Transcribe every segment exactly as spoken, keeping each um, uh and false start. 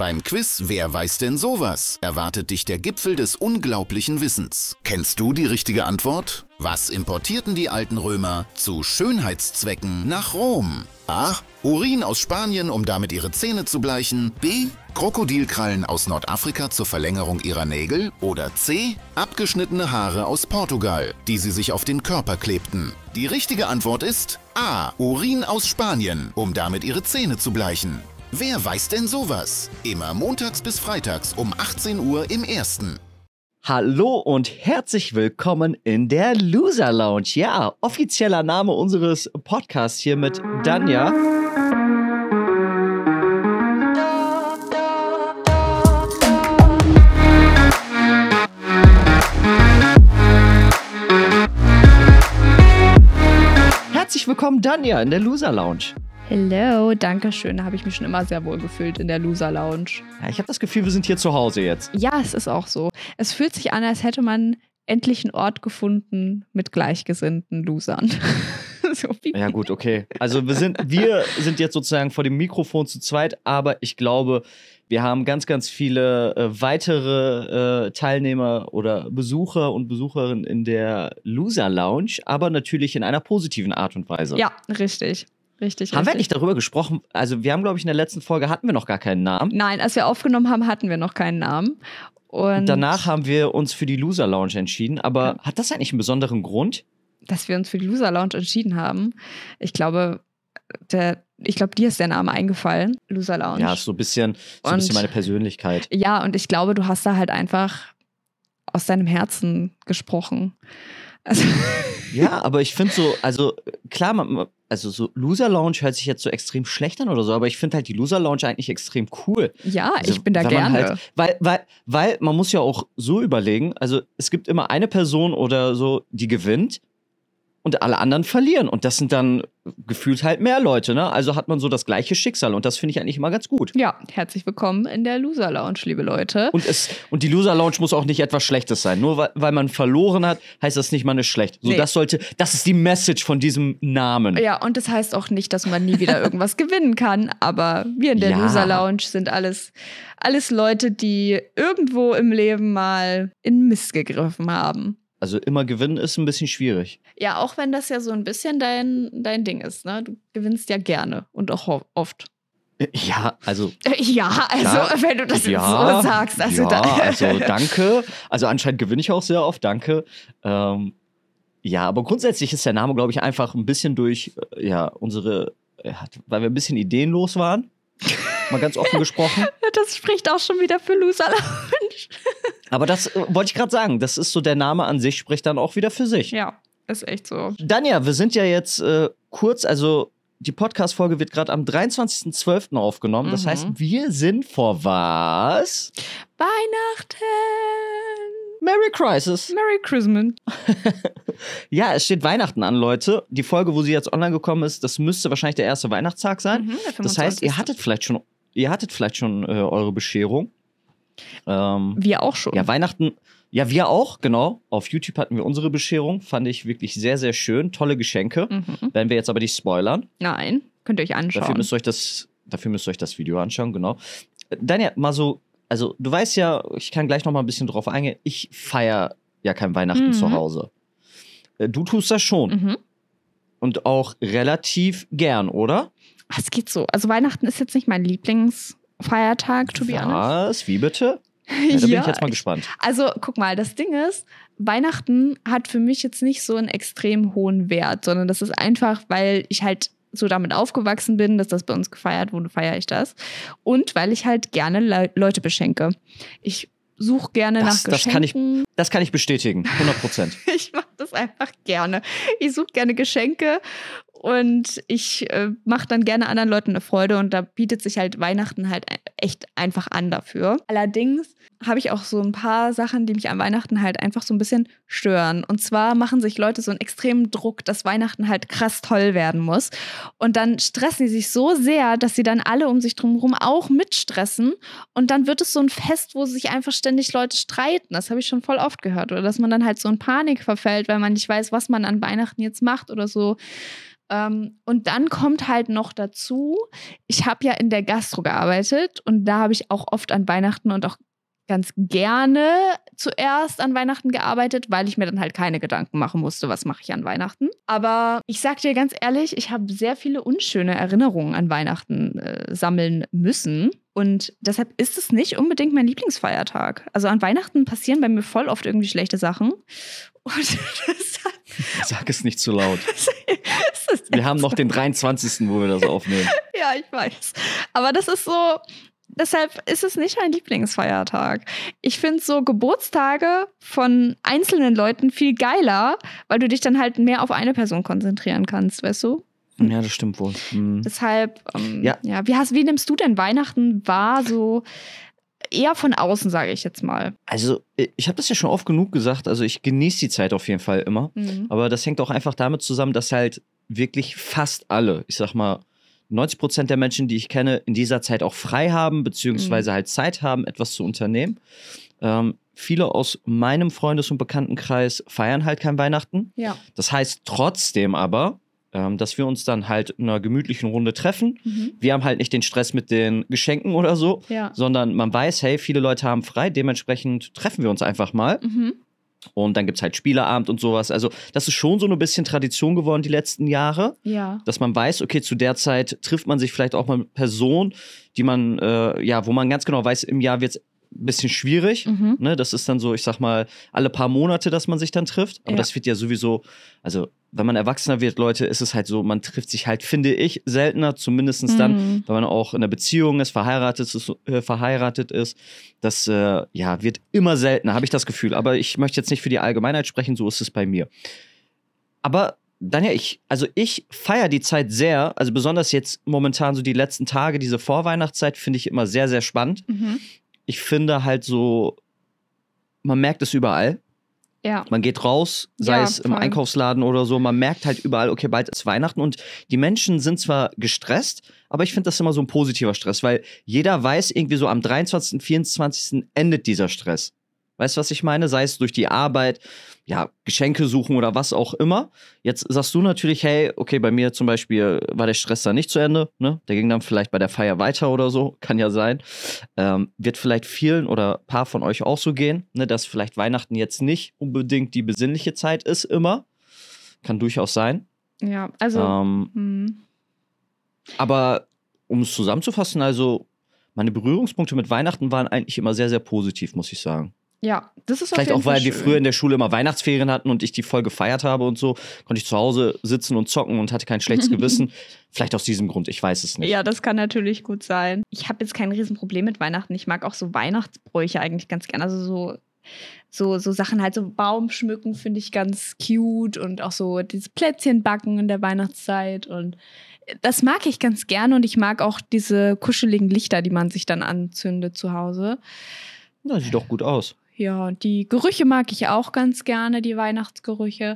Beim Quiz Wer weiß denn sowas? Erwartet dich der Gipfel des unglaublichen Wissens. Kennst du die richtige Antwort? Was importierten die alten Römer zu Schönheitszwecken nach Rom? A. Urin aus Spanien, um damit ihre Zähne zu bleichen. B. Krokodilkrallen aus Nordafrika zur Verlängerung ihrer Nägel. Oder C. Abgeschnittene Haare aus Portugal, die sie sich auf den Körper klebten. Die richtige Antwort ist A. Urin aus Spanien, um damit ihre Zähne zu bleichen. Wer weiß denn sowas? Immer montags bis freitags um achtzehn Uhr im Ersten. Hallo und herzlich willkommen in der Loser Lounge. Ja, offizieller Name unseres Podcasts hier mit Danja. Herzlich willkommen, Danja, in der Loser Lounge. Hello, danke schön. Da habe ich mich schon immer sehr wohl gefühlt in der Loser Lounge. Ja, ich habe das Gefühl, wir sind hier zu Hause jetzt. Ja, es ist auch so. Es fühlt sich an, als hätte man endlich einen Ort gefunden mit gleichgesinnten Losern. So wie ja gut, okay. Also wir sind, wir sind jetzt sozusagen vor dem Mikrofon zu zweit, aber ich glaube, wir haben ganz, ganz viele äh, weitere äh, Teilnehmer oder Besucher und Besucherinnen in der Loser Lounge, aber natürlich in einer positiven Art und Weise. Ja, richtig. Richtig, haben richtig. wir nicht darüber gesprochen? Also wir haben, glaube ich, in der letzten Folge hatten wir noch gar keinen Namen. Nein, als wir aufgenommen haben, hatten wir noch keinen Namen. Und danach haben wir uns für die Loser Lounge entschieden. Aber ja. Hat das eigentlich einen besonderen Grund? Dass wir uns für die Loser Lounge entschieden haben? Ich glaube, der, ich glaube, dir ist der Name eingefallen. Loser Lounge. Ja, ist so ein bisschen, so ein bisschen meine Persönlichkeit. Ja, und ich glaube, du hast da halt einfach aus deinem Herzen gesprochen. Also ja, aber ich finde so, also klar, man, also so Loser Lounge hört sich jetzt so extrem schlecht an oder so, aber ich finde halt die Loser Lounge eigentlich extrem cool. Ja, also, ich bin da gerne. Halt, weil, weil, weil man muss ja auch so überlegen, also es gibt immer eine Person oder so, die gewinnt und alle anderen verlieren. Und das sind dann gefühlt halt mehr Leute, ne? Also hat man so das gleiche Schicksal und das finde ich eigentlich immer ganz gut. Ja, herzlich willkommen in der Loser Lounge, liebe Leute. Und, es, und die Loser Lounge muss auch nicht etwas Schlechtes sein. Nur weil, weil man verloren hat, heißt das nicht, man ist schlecht. So, nee. das sollte, das ist die Message von diesem Namen. Ja, und das heißt auch nicht, dass man nie wieder irgendwas gewinnen kann. Aber wir in der ja. Loser Lounge sind alles, alles Leute, die irgendwo im Leben mal in Mist gegriffen haben. Also immer gewinnen ist ein bisschen schwierig. Ja, auch wenn das ja so ein bisschen dein, dein Ding ist, ne? Du gewinnst ja gerne und auch ho- oft. Ja, also. Ja, also klar, wenn du das ja, so sagst. Also, ja, da- also danke. Also anscheinend gewinne ich auch sehr oft, danke. Ähm, ja, aber grundsätzlich ist der Name, glaube ich, einfach ein bisschen durch, äh, ja, unsere, äh, weil wir ein bisschen ideenlos waren. Mal ganz offen gesprochen. Das spricht auch schon wieder für Loser Lounge. Aber das äh, wollte ich gerade sagen. Das ist so, der Name an sich spricht dann auch wieder für sich. Ja, ist echt so. Danja, wir sind ja jetzt äh, kurz, also die Podcast-Folge wird gerade am dreiundzwanzigsten zwölften aufgenommen. Das Mhm. heißt, wir sind vor was? Weihnachten. Merry Crisis. Merry Christmas. Ja, es steht Weihnachten an, Leute. Die Folge, wo sie jetzt online gekommen ist, das müsste wahrscheinlich der erste Weihnachtstag sein. Mhm, der Das heißt, fünfundzwanzigste ihr hattet vielleicht schon, ihr hattet vielleicht schon äh, eure Bescherung. Ähm, Wir auch schon. Ja, Weihnachten, ja, wir auch, genau. Auf YouTube hatten wir unsere Bescherung. Fand ich wirklich sehr, sehr schön. Tolle Geschenke. Mhm. Werden wir jetzt aber nicht spoilern. Nein, könnt ihr euch anschauen. Dafür müsst ihr euch das, dafür müsst ihr euch das Video anschauen, genau. Danja, mal so, also du weißt ja, ich kann gleich noch mal ein bisschen drauf eingehen, ich feiere ja kein Weihnachten Mhm. zu Hause. Äh, Du tust das schon. Mhm. Und auch relativ gern, oder? Ach, es geht so. Also Weihnachten ist jetzt nicht mein Lieblingsfeiertag, to be honest. Was? Wie bitte? Ja, da bin ich jetzt mal gespannt. Also, guck mal, das Ding ist, Weihnachten hat für mich jetzt nicht so einen extrem hohen Wert, sondern das ist einfach, weil ich halt so damit aufgewachsen bin, dass das bei uns gefeiert wurde, feiere ich das. Und weil ich halt gerne Le- Leute beschenke. Ich suche gerne Das, nach das, kann ich, Geschenken. das kann ich bestätigen, hundert Prozent. Ich mache das einfach gerne. Ich suche gerne Geschenke und ich äh, mache dann gerne anderen Leuten eine Freude und da bietet sich halt Weihnachten halt echt einfach an dafür. Allerdings habe ich auch so ein paar Sachen, die mich an Weihnachten halt einfach so ein bisschen stören. Und zwar machen sich Leute so einen extremen Druck, dass Weihnachten halt krass toll werden muss. Und dann stressen die sich so sehr, dass sie dann alle um sich drumherum auch mitstressen. Und dann wird es so ein Fest, wo sich einfach ständig Leute streiten. Das habe ich schon voll oft gehört. Oder dass man dann halt so in Panik verfällt, weil man nicht weiß, was man an Weihnachten jetzt macht oder so. Ähm, und dann kommt halt noch dazu, ich habe ja in der Gastro gearbeitet und da habe ich auch oft an Weihnachten und auch ganz gerne zuerst an Weihnachten gearbeitet, weil ich mir dann halt keine Gedanken machen musste, was mache ich an Weihnachten. Aber ich sag dir ganz ehrlich, ich habe sehr viele unschöne Erinnerungen an Weihnachten äh, sammeln müssen. Und deshalb ist es nicht unbedingt mein Lieblingsfeiertag. Also an Weihnachten passieren bei mir voll oft irgendwie schlechte Sachen. Und deshalb Sag es nicht zu laut. ist das Wir haben noch den dreiundzwanzigsten, wo wir das aufnehmen. Ja, ich weiß. Aber das ist so, deshalb ist es nicht mein Lieblingsfeiertag. Ich finde so Geburtstage von einzelnen Leuten viel geiler, weil du dich dann halt mehr auf eine Person konzentrieren kannst, weißt du? Ja, das stimmt wohl. Mhm. Deshalb, ähm, Ja. ja, wie, hast, wie nimmst du denn Weihnachten wahr? So eher von außen, sage ich jetzt mal. Also, ich habe das ja schon oft genug gesagt. Also, ich genieße die Zeit auf jeden Fall immer. Mhm. Aber das hängt auch einfach damit zusammen, dass halt wirklich fast alle, ich sag mal, neunzig Prozent der Menschen, die ich kenne, in dieser Zeit auch frei haben, beziehungsweise Mhm. halt Zeit haben, etwas zu unternehmen. Ähm, viele aus meinem Freundes- und Bekanntenkreis feiern halt kein Weihnachten. Ja. Das heißt trotzdem aber, ähm, dass wir uns dann halt in einer gemütlichen Runde treffen. Mhm. Wir haben halt nicht den Stress mit den Geschenken oder so, Ja. sondern man weiß, hey, viele Leute haben frei, dementsprechend treffen wir uns einfach mal. Mhm. Und dann gibt es halt Spieleabend und sowas. Also das ist schon so ein bisschen Tradition geworden die letzten Jahre, Ja. dass man weiß, okay, zu der Zeit trifft man sich vielleicht auch mal mit Personen, die man, äh, ja, wo man ganz genau weiß, im Jahr wird es ein bisschen schwierig. Mhm. Ne? Das ist dann so, ich sag mal, alle paar Monate, dass man sich dann trifft. Aber Ja. das wird ja sowieso, also wenn man erwachsener wird, Leute, ist es halt so, man trifft sich halt, finde ich, seltener, zumindest dann, Mhm. wenn man auch in einer Beziehung ist, verheiratet ist, äh, verheiratet ist. Das äh, ja, wird immer seltener, habe ich das Gefühl. Aber ich möchte jetzt nicht für die Allgemeinheit sprechen, so ist es bei mir. Aber dann ja, ich, also ich feiere die Zeit sehr, also besonders jetzt momentan so die letzten Tage, diese Vorweihnachtszeit finde ich immer sehr, sehr spannend. Mhm. Ich finde halt so, man merkt es überall. Ja. Man geht raus, sei Ja, es im voll. Einkaufsladen oder so, man merkt halt überall, okay, bald ist Weihnachten und die Menschen sind zwar gestresst, aber ich finde das immer so ein positiver Stress, weil jeder weiß irgendwie so am dreiundzwanzigsten, vierundzwanzigsten endet dieser Stress. Weißt du, was ich meine? Sei es durch die Arbeit, ja, Geschenke suchen oder was auch immer. Jetzt sagst du natürlich, hey, okay, bei mir zum Beispiel war der Stress dann nicht zu Ende, ne? Der ging dann vielleicht bei der Feier weiter oder so, kann ja sein. Ähm, wird vielleicht vielen oder ein paar von euch auch so gehen, ne? Dass vielleicht Weihnachten jetzt nicht unbedingt die besinnliche Zeit ist immer. Kann durchaus sein. Ja, also. Ähm, Mhm. aber um es zusammenzufassen, also meine Berührungspunkte mit Weihnachten waren eigentlich immer sehr, sehr positiv, muss ich sagen. Ja, das ist auf Vielleicht jeden auch, weil Fall wir schön. früher in der Schule immer Weihnachtsferien hatten und ich die voll gefeiert habe und so, konnte ich zu Hause sitzen und zocken und hatte kein schlechtes Gewissen. Vielleicht aus diesem Grund, ich weiß es nicht. Ja, das kann natürlich gut sein. Ich habe jetzt kein Riesenproblem mit Weihnachten. Ich mag auch so Weihnachtsbräuche eigentlich ganz gerne. Also so, so, so Sachen halt, so Baum schmücken finde ich ganz cute und auch so dieses Plätzchen backen in der Weihnachtszeit und das mag ich ganz gerne und ich mag auch diese kuscheligen Lichter, die man sich dann anzündet zu Hause. Ja, sieht doch gut aus. Ja, die Gerüche mag ich auch ganz gerne, die Weihnachtsgerüche.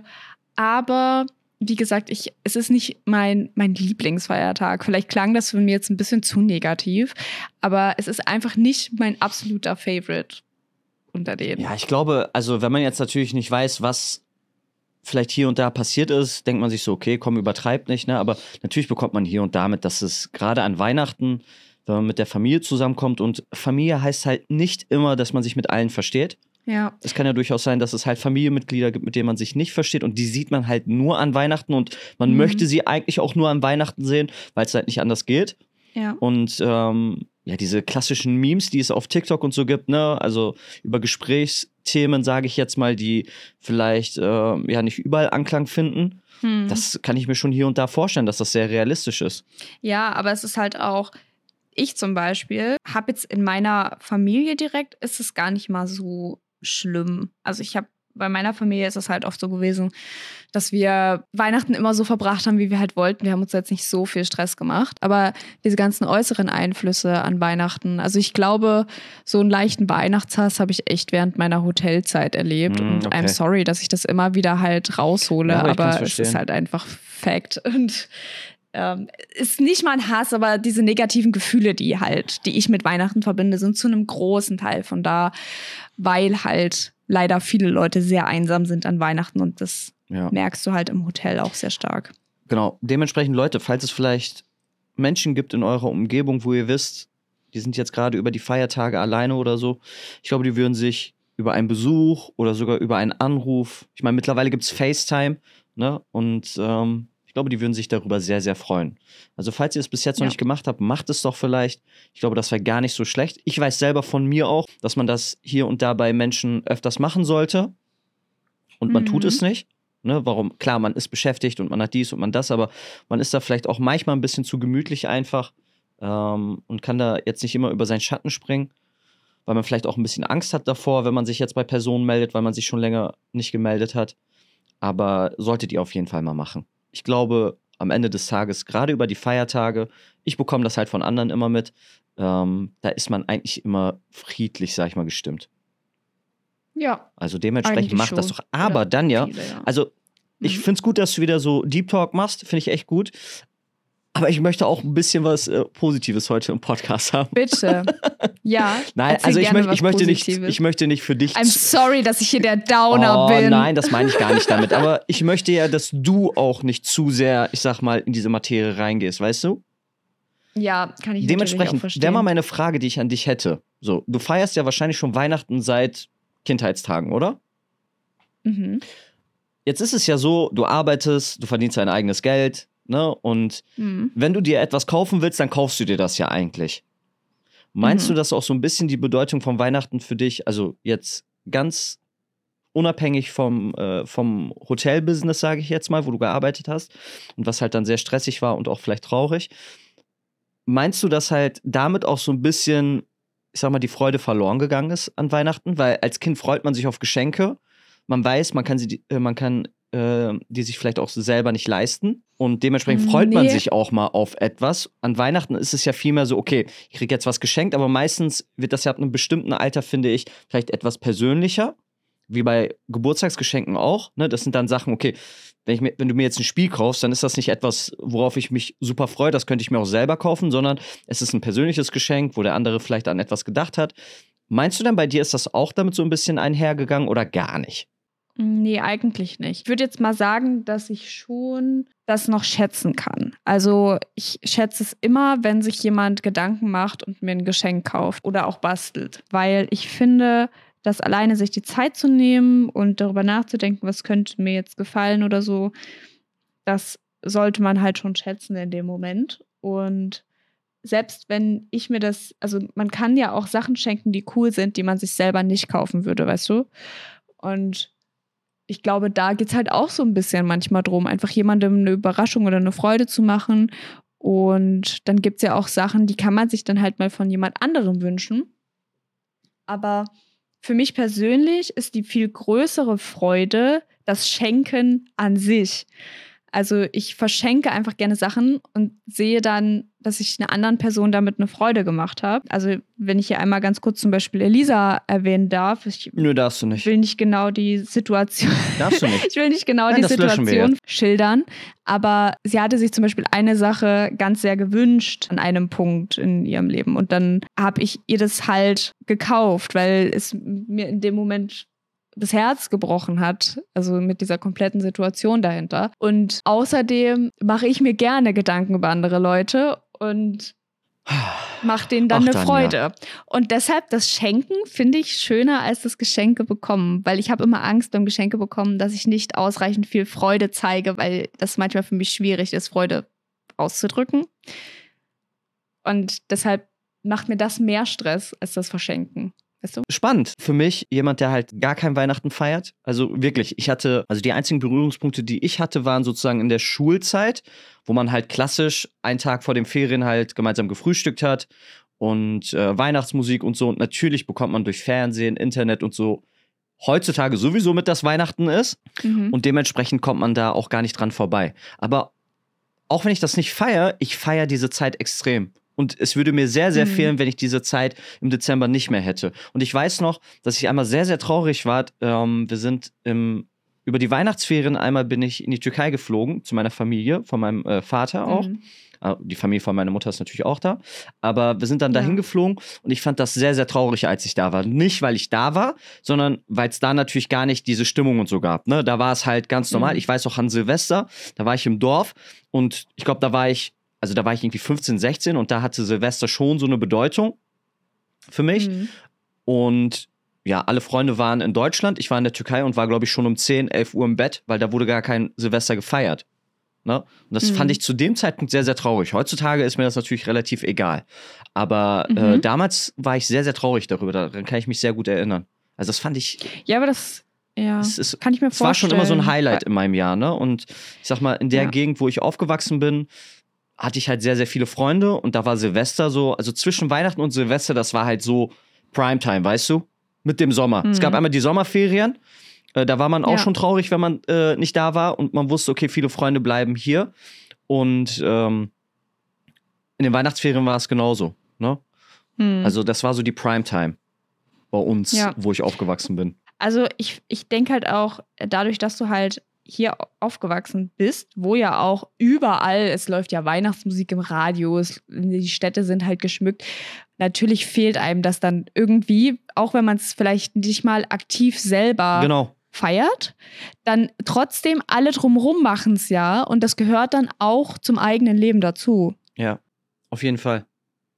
Aber wie gesagt, ich, es ist nicht mein, mein Lieblingsfeiertag. Vielleicht klang das für mich jetzt ein bisschen zu negativ, aber es ist einfach nicht mein absoluter Favorite unter denen. Ja, ich glaube, also wenn man jetzt natürlich nicht weiß, was vielleicht hier und da passiert ist, denkt man sich so, okay, komm, übertreibt nicht, ne? Aber natürlich bekommt man hier und da mit, dass es gerade an Weihnachten, wenn man mit der Familie zusammenkommt und Familie heißt halt nicht immer, dass man sich mit allen versteht. Ja, Es kann ja durchaus sein, dass es halt Familienmitglieder gibt, mit denen man sich nicht versteht und die sieht man halt nur an Weihnachten und man Mhm. möchte sie eigentlich auch nur an Weihnachten sehen, weil es halt nicht anders geht. ja. Und ähm, ja, diese klassischen Memes, die es auf TikTok und so gibt, ne, also über Gesprächsthemen, sage ich jetzt mal, die vielleicht äh, ja nicht überall Anklang finden. Hm. Das kann ich mir schon hier und da vorstellen, dass das sehr realistisch ist. Ja, aber es ist halt auch, ich zum Beispiel habe jetzt in meiner Familie direkt, ist es gar nicht mal so schlimm. Also ich habe, bei meiner Familie ist es halt oft so gewesen, dass wir Weihnachten immer so verbracht haben, wie wir halt wollten. Wir haben uns jetzt nicht so viel Stress gemacht. Aber diese ganzen äußeren Einflüsse an Weihnachten, also ich glaube, so einen leichten Weihnachtshass habe ich echt während meiner Hotelzeit erlebt. Mm, Und okay. I'm sorry, dass ich das immer wieder halt raushole, Ja, aber ich kann's aber es ist verstehen. halt einfach Fact. Und ähm, ist nicht mal ein Hass, aber diese negativen Gefühle, die halt, die ich mit Weihnachten verbinde, sind zu einem großen Teil von da, weil halt leider viele Leute sehr einsam sind an Weihnachten und das Ja. merkst du halt im Hotel auch sehr stark. Genau, dementsprechend Leute, falls es vielleicht Menschen gibt in eurer Umgebung, wo ihr wisst, die sind jetzt gerade über die Feiertage alleine oder so, ich glaube, die würden sich über einen Besuch oder sogar über einen Anruf, ich meine, mittlerweile gibt es FaceTime, ne, und ähm, ich glaube, die würden sich darüber sehr, sehr freuen. Also falls ihr es bis jetzt Ja. noch nicht gemacht habt, macht es doch vielleicht. Ich glaube, das wäre gar nicht so schlecht. Ich weiß selber von mir auch, dass man das hier und da bei Menschen öfters machen sollte und man Mhm. tut es nicht. Ne, warum? Klar, man ist beschäftigt und man hat dies und man das, aber man ist da vielleicht auch manchmal ein bisschen zu gemütlich einfach ähm, und kann da jetzt nicht immer über seinen Schatten springen, weil man vielleicht auch ein bisschen Angst hat davor, wenn man sich jetzt bei Personen meldet, weil man sich schon länger nicht gemeldet hat. Aber solltet ihr auf jeden Fall mal machen. Ich glaube, am Ende des Tages, gerade über die Feiertage, ich bekomme das halt von anderen immer mit, ähm, da ist man eigentlich immer friedlich, sag ich mal, gestimmt. Ja. Also dementsprechend Eigentlich macht das schon. doch. Aber Oder dann ja, viele, ja. also ich Mhm. finde es gut, dass du wieder so Deep Talk machst, finde ich echt gut. Aber ich möchte auch ein bisschen was äh, Positives heute im Podcast haben. Bitte. Ja. Nein, erzähl also ich, gerne möcht, ich, was möchte nicht, Positives. ich möchte nicht für dich. I'm sorry, dass ich hier der Downer oh, bin. Nein, das meine ich gar nicht damit. Aber ich möchte ja, dass du auch nicht zu sehr, ich sag mal, in diese Materie reingehst, weißt du? Ja, kann ich natürlich auch Dementsprechend verstehen. wäre mal meine Frage, die ich an dich hätte. So, du feierst ja wahrscheinlich schon Weihnachten seit Kindheitstagen, oder? Mhm. Jetzt ist es ja so, du arbeitest, du verdienst dein eigenes Geld, ne? Und Mhm. wenn du dir etwas kaufen willst, dann kaufst du dir das ja eigentlich. Meinst Mhm. du, dass auch so ein bisschen die Bedeutung von Weihnachten für dich, also jetzt ganz unabhängig vom, äh, vom Hotelbusiness, sage ich jetzt mal, wo du gearbeitet hast und was halt dann sehr stressig war und auch vielleicht traurig, meinst du, dass halt damit auch so ein bisschen, ich sag mal, die Freude verloren gegangen ist an Weihnachten? Weil als Kind freut man sich auf Geschenke, man weiß, man kann sie, äh, man kann äh, die sich vielleicht auch so selber nicht leisten. Und dementsprechend freut man Nee. sich auch mal auf etwas. An Weihnachten ist es ja vielmehr so, okay, ich kriege jetzt was geschenkt, aber meistens wird das ja ab einem bestimmten Alter, finde ich, vielleicht etwas persönlicher. Wie bei Geburtstagsgeschenken auch. Ne? Das sind dann Sachen, okay, wenn, ich mir, wenn du mir jetzt ein Spiel kaufst, dann ist das nicht etwas, worauf ich mich super freue, das könnte ich mir auch selber kaufen, sondern es ist ein persönliches Geschenk, wo der andere vielleicht an etwas gedacht hat. Meinst du denn, bei dir ist das auch damit so ein bisschen einhergegangen oder gar nicht? Nee, eigentlich nicht. Ich würde jetzt mal sagen, dass ich schon das noch schätzen kann. Also ich schätze es immer, wenn sich jemand Gedanken macht und mir ein Geschenk kauft oder auch bastelt. Weil ich finde, dass alleine sich die Zeit zu nehmen und darüber nachzudenken, was könnte mir jetzt gefallen oder so, das sollte man halt schon schätzen in dem Moment. Und selbst wenn ich mir das, also man kann ja auch Sachen schenken, die cool sind, die man sich selber nicht kaufen würde, weißt du? Und ich glaube, da geht es halt auch so ein bisschen manchmal drum, einfach jemandem eine Überraschung oder eine Freude zu machen. Und dann gibt es ja auch Sachen, die kann man sich dann halt mal von jemand anderem wünschen. Aber für mich persönlich ist die viel größere Freude das Schenken an sich. Also ich verschenke einfach gerne Sachen und sehe dann, dass ich einer anderen Person damit eine Freude gemacht habe. Also wenn ich hier einmal ganz kurz zum Beispiel Elisa erwähnen darf, ich Nö, darfst du nicht. will nicht genau die Situation, Darfst du nicht. ich will nicht genau Nein, die das löschen wir Situation schildern, aber sie hatte sich zum Beispiel eine Sache ganz sehr gewünscht an einem Punkt in ihrem Leben und dann habe ich ihr das halt gekauft, weil es mir in dem Moment das Herz gebrochen hat, also mit dieser kompletten Situation dahinter. Und außerdem mache ich mir gerne Gedanken über andere Leute und mache denen dann Ach, eine Tanja. Freude. Und deshalb das Schenken finde ich schöner als das Geschenke bekommen, weil ich habe immer Angst beim Geschenke bekommen, dass ich nicht ausreichend viel Freude zeige, weil das manchmal für mich schwierig ist, Freude auszudrücken. Und deshalb macht mir das mehr Stress als das Verschenken. Weißt du? Spannend. Für mich, jemand, der halt gar kein Weihnachten feiert. Also wirklich, ich hatte, also die einzigen Berührungspunkte, die ich hatte, waren sozusagen in der Schulzeit, wo man halt klassisch einen Tag vor den Ferien halt gemeinsam gefrühstückt hat und äh, Weihnachtsmusik und so. Und natürlich bekommt man durch Fernsehen, Internet und so heutzutage sowieso mit, dass Weihnachten ist. Mhm. Und dementsprechend kommt man da auch gar nicht dran vorbei. Aber auch wenn ich das nicht feiere, ich feiere diese Zeit extrem. Und es würde mir sehr, sehr Mhm. fehlen, wenn ich diese Zeit im Dezember nicht mehr hätte. Und ich weiß noch, dass ich einmal sehr, sehr traurig war. Ähm, wir sind im, über die Weihnachtsferien, einmal bin ich in die Türkei geflogen, zu meiner Familie, von meinem äh, Vater auch. Mhm. Die Familie von meiner Mutter ist natürlich auch da. Aber wir sind dann dahin Ja. geflogen und ich fand das sehr, sehr traurig, als ich da war. Nicht, weil ich da war, sondern weil es da natürlich gar nicht diese Stimmung und so gab. Ne? Da war es halt ganz normal. Mhm. Ich weiß auch an Silvester, da war ich im Dorf und ich glaube, da war ich, also da war ich irgendwie fünfzehn, sechzehn und da hatte Silvester schon so eine Bedeutung für mich. Mhm. Und ja, alle Freunde waren in Deutschland. Ich war in der Türkei und war, glaube ich, schon um zehn, elf Uhr im Bett, weil da wurde gar kein Silvester gefeiert. Ne? Und das Mhm. fand ich zu dem Zeitpunkt sehr, sehr traurig. Heutzutage ist mir das natürlich relativ egal. Aber Mhm. äh, damals war ich sehr, sehr traurig darüber. Daran kann ich mich sehr gut erinnern. Also das fand ich, Ja, aber das, ja, es, ist, kann ich mir es war schon vorstellen. immer so ein Highlight in meinem Jahr. Ne? Und ich sag mal, in der Ja. Gegend, wo ich aufgewachsen bin, hatte ich halt sehr, sehr viele Freunde. Und da war Silvester so, also zwischen Weihnachten und Silvester, das war halt so Primetime, weißt du? Mit dem Sommer. Mhm. Es gab einmal die Sommerferien. Äh, da war man auch Ja. schon traurig, wenn man äh, nicht da war. Und man wusste, okay, viele Freunde bleiben hier. Und ähm, in den Weihnachtsferien war es genauso. Ne? Mhm. Also das war so die Primetime bei uns, Ja. wo ich aufgewachsen bin. Also ich, ich denke halt auch, dadurch, dass du halt hier aufgewachsen bist, wo ja auch überall, es läuft ja Weihnachtsmusik im Radio, es, die Städte sind halt geschmückt. Natürlich fehlt einem das dann irgendwie, auch wenn man es vielleicht nicht mal aktiv selber Genau. feiert, dann trotzdem alle drumherum machen es ja und das gehört dann auch zum eigenen Leben dazu. Ja, auf jeden Fall.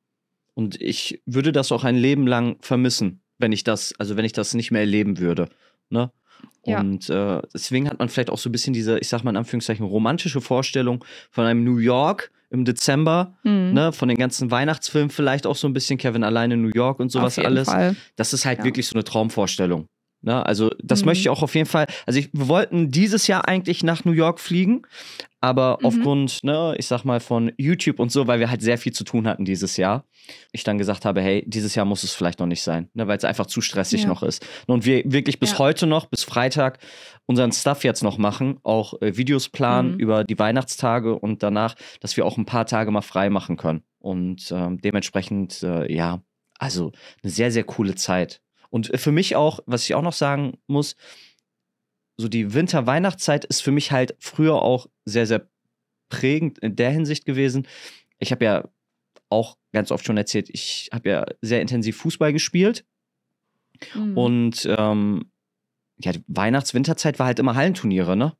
Und ich würde das auch ein Leben lang vermissen, wenn ich das, also wenn ich das nicht mehr erleben würde. Ne? Ja. Und äh, deswegen hat man vielleicht auch so ein bisschen diese, ich sag mal in Anführungszeichen, romantische Vorstellung von einem New York im Dezember, Mhm. ne, von den ganzen Weihnachtsfilmen vielleicht auch so ein bisschen, Kevin alleine in New York und sowas Auf jeden alles. Fall. Das ist halt Ja. wirklich so eine Traumvorstellung. Ne? Also das Mhm. möchte ich auch auf jeden Fall, also ich, wir wollten dieses Jahr eigentlich nach New York fliegen, aber Mhm. aufgrund, ne, ich sag mal von YouTube und so, weil wir halt sehr viel zu tun hatten dieses Jahr, ich dann gesagt habe, hey, dieses Jahr muss es vielleicht noch nicht sein, ne, weil es einfach zu stressig Ja. noch ist. Und wir wirklich bis Ja. heute noch, bis Freitag, unseren Stuff jetzt noch machen, auch äh, Videos planen Mhm. über die Weihnachtstage und danach, dass wir auch ein paar Tage mal frei machen können. Und ähm, dementsprechend, äh, ja, also eine sehr, sehr coole Zeit. Und für mich auch, was ich auch noch sagen muss, so die Winter-Weihnachtszeit ist für mich halt früher auch sehr, sehr prägend in der Hinsicht gewesen. Ich habe ja auch ganz oft schon erzählt, ich habe ja sehr intensiv Fußball gespielt. Mhm. Und ähm, ja, die Weihnachts-Winterzeit war halt immer Hallenturniere, ne?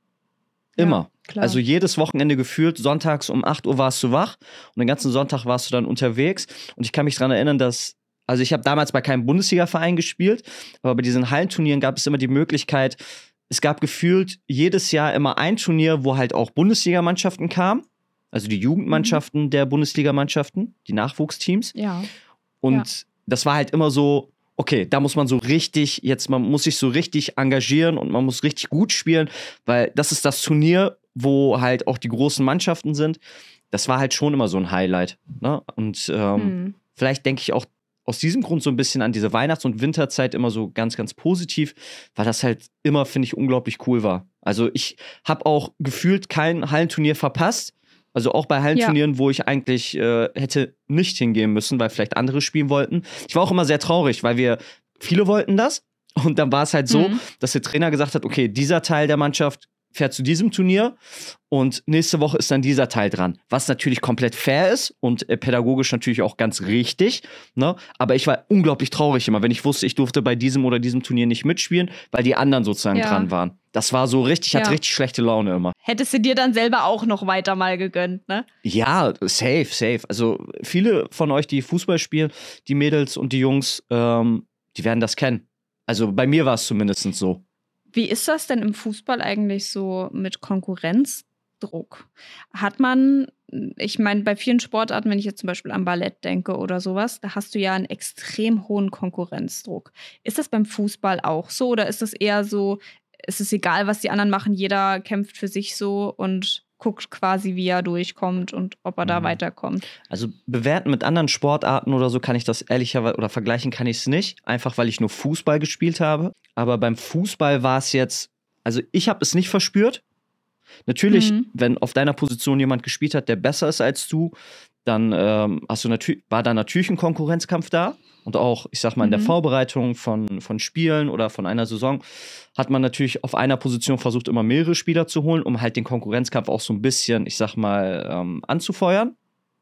Ja, Immer. klar. Also jedes Wochenende gefühlt, sonntags um acht Uhr warst du wach und den ganzen Sonntag warst du dann unterwegs. Und ich kann mich daran erinnern, dass, also ich habe damals bei keinem Bundesliga-Verein gespielt, aber bei diesen Hallenturnieren gab es immer die Möglichkeit, es gab gefühlt jedes Jahr immer ein Turnier, wo halt auch Bundesligamannschaften kamen, also die Jugendmannschaften der Bundesligamannschaften, die Nachwuchsteams. ja. Und Ja. das war halt immer so, okay, da muss man so richtig, jetzt, man muss sich so richtig engagieren und man muss richtig gut spielen, weil das ist das Turnier, wo halt auch die großen Mannschaften sind. Das war halt schon immer so ein Highlight. Ne? Und ähm, Mhm. vielleicht denke ich auch aus diesem Grund so ein bisschen an diese Weihnachts- und Winterzeit immer so ganz, ganz positiv, weil das halt immer, finde ich, unglaublich cool war. Also ich habe auch gefühlt kein Hallenturnier verpasst. Also auch bei Hallenturnieren, wo ich eigentlich äh, hätte nicht hingehen müssen, weil vielleicht andere spielen wollten. Ich war auch immer sehr traurig, weil wir, viele wollten das. Und dann war es halt so, Mhm. dass der Trainer gesagt hat, okay, dieser Teil der Mannschaft fährt zu diesem Turnier und nächste Woche ist dann dieser Teil dran. Was natürlich komplett fair ist und äh, pädagogisch natürlich auch ganz richtig. Ne? Aber ich war unglaublich traurig immer, wenn ich wusste, ich durfte bei diesem oder diesem Turnier nicht mitspielen, weil die anderen sozusagen Ja. dran waren. Das war so richtig, ich hatte Ja. richtig schlechte Laune immer. Hättest du dir dann selber auch noch weiter mal gegönnt, ne? Ja, safe, safe. Also viele von euch, die Fußball spielen, die Mädels und die Jungs, ähm, die werden das kennen. Also bei mir war es zumindest so. Wie ist das denn im Fußball eigentlich so mit Konkurrenzdruck? Hat man, ich meine, bei vielen Sportarten, wenn ich jetzt zum Beispiel an Ballett denke oder sowas, da hast du ja einen extrem hohen Konkurrenzdruck. Ist das beim Fußball auch so oder ist das eher so, es ist egal, was die anderen machen, jeder kämpft für sich so und guckt quasi, wie er durchkommt und ob er da Mhm. weiterkommt? Also bewerten mit anderen Sportarten oder so kann ich das ehrlicherweise, oder vergleichen kann ich es nicht, einfach weil ich nur Fußball gespielt habe. Aber beim Fußball war es jetzt, also ich habe es nicht verspürt. Natürlich, Mhm. wenn auf deiner Position jemand gespielt hat, der besser ist als du, dann ähm, hast du natürlich, war da natürlich ein Konkurrenzkampf da. und auch, ich sag mal, in der Mhm. Vorbereitung von, von Spielen oder von einer Saison hat man natürlich auf einer Position versucht, immer mehrere Spieler zu holen, um halt den Konkurrenzkampf auch so ein bisschen, ich sag mal, ähm, anzufeuern.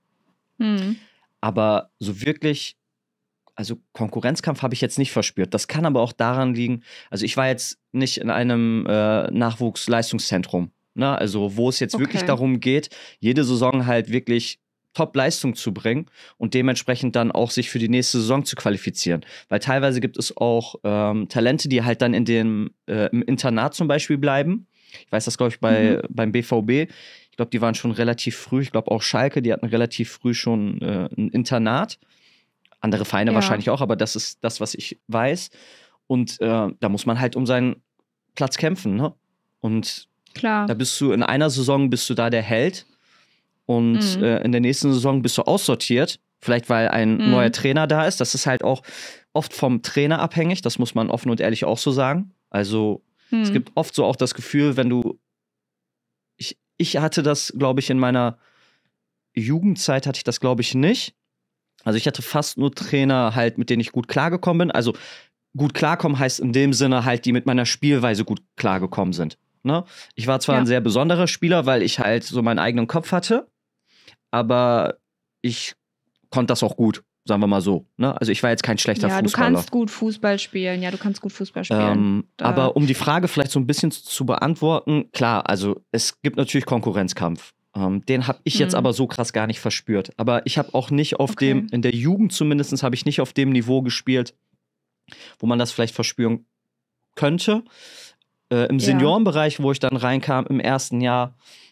Mhm. Aber so wirklich, also Konkurrenzkampf habe ich jetzt nicht verspürt. Das kann aber auch daran liegen, also ich war jetzt nicht in einem äh, Nachwuchsleistungszentrum, ne? Also wo es jetzt Okay. wirklich darum geht, jede Saison halt wirklich Top-Leistung zu bringen und dementsprechend dann auch sich für die nächste Saison zu qualifizieren. Weil teilweise gibt es auch ähm, Talente, die halt dann in dem, äh, im Internat zum Beispiel bleiben. Ich weiß das, glaube ich, bei, Mhm. beim B V B. Ich glaube, die waren schon relativ früh. Ich glaube auch Schalke, die hatten relativ früh schon äh, ein Internat. Andere Vereine Ja. wahrscheinlich auch, aber das ist das, was ich weiß. Und äh, da muss man halt um seinen Platz kämpfen, ne? Und Klar. da bist du in einer Saison bist du da der Held und Mhm. äh, in der nächsten Saison bist du aussortiert. Vielleicht, weil ein Mhm. neuer Trainer da ist. Das ist halt auch oft vom Trainer abhängig. Das muss man offen und ehrlich auch so sagen. Also es Mhm. gibt oft so auch das Gefühl, wenn du ich, ich hatte das, glaube ich, in meiner Jugendzeit hatte ich das, glaube ich, nicht. Also ich hatte fast nur Trainer halt, mit denen ich gut klargekommen bin. Also gut klarkommen heißt in dem Sinne halt, die mit meiner Spielweise gut klargekommen sind. Ne? Ich war zwar Ja. ein sehr besonderer Spieler, weil ich halt so meinen eigenen Kopf hatte, aber ich konnte das auch gut, sagen wir mal so. Ne? Also ich war jetzt kein schlechter Ja, du Fußballer. kannst gut Fußball spielen. Ja, du kannst gut Fußball spielen. Ähm, Da- aber um die Frage vielleicht so ein bisschen zu, zu beantworten, klar, also es gibt natürlich Konkurrenzkampf. Ähm, den habe ich jetzt Mhm. aber so krass gar nicht verspürt. Aber ich habe auch nicht auf Okay. dem, in der Jugend zumindest, habe ich nicht auf dem Niveau gespielt, wo man das vielleicht verspüren könnte. Äh, Im Ja. Seniorenbereich, wo ich dann reinkam im ersten Jahr,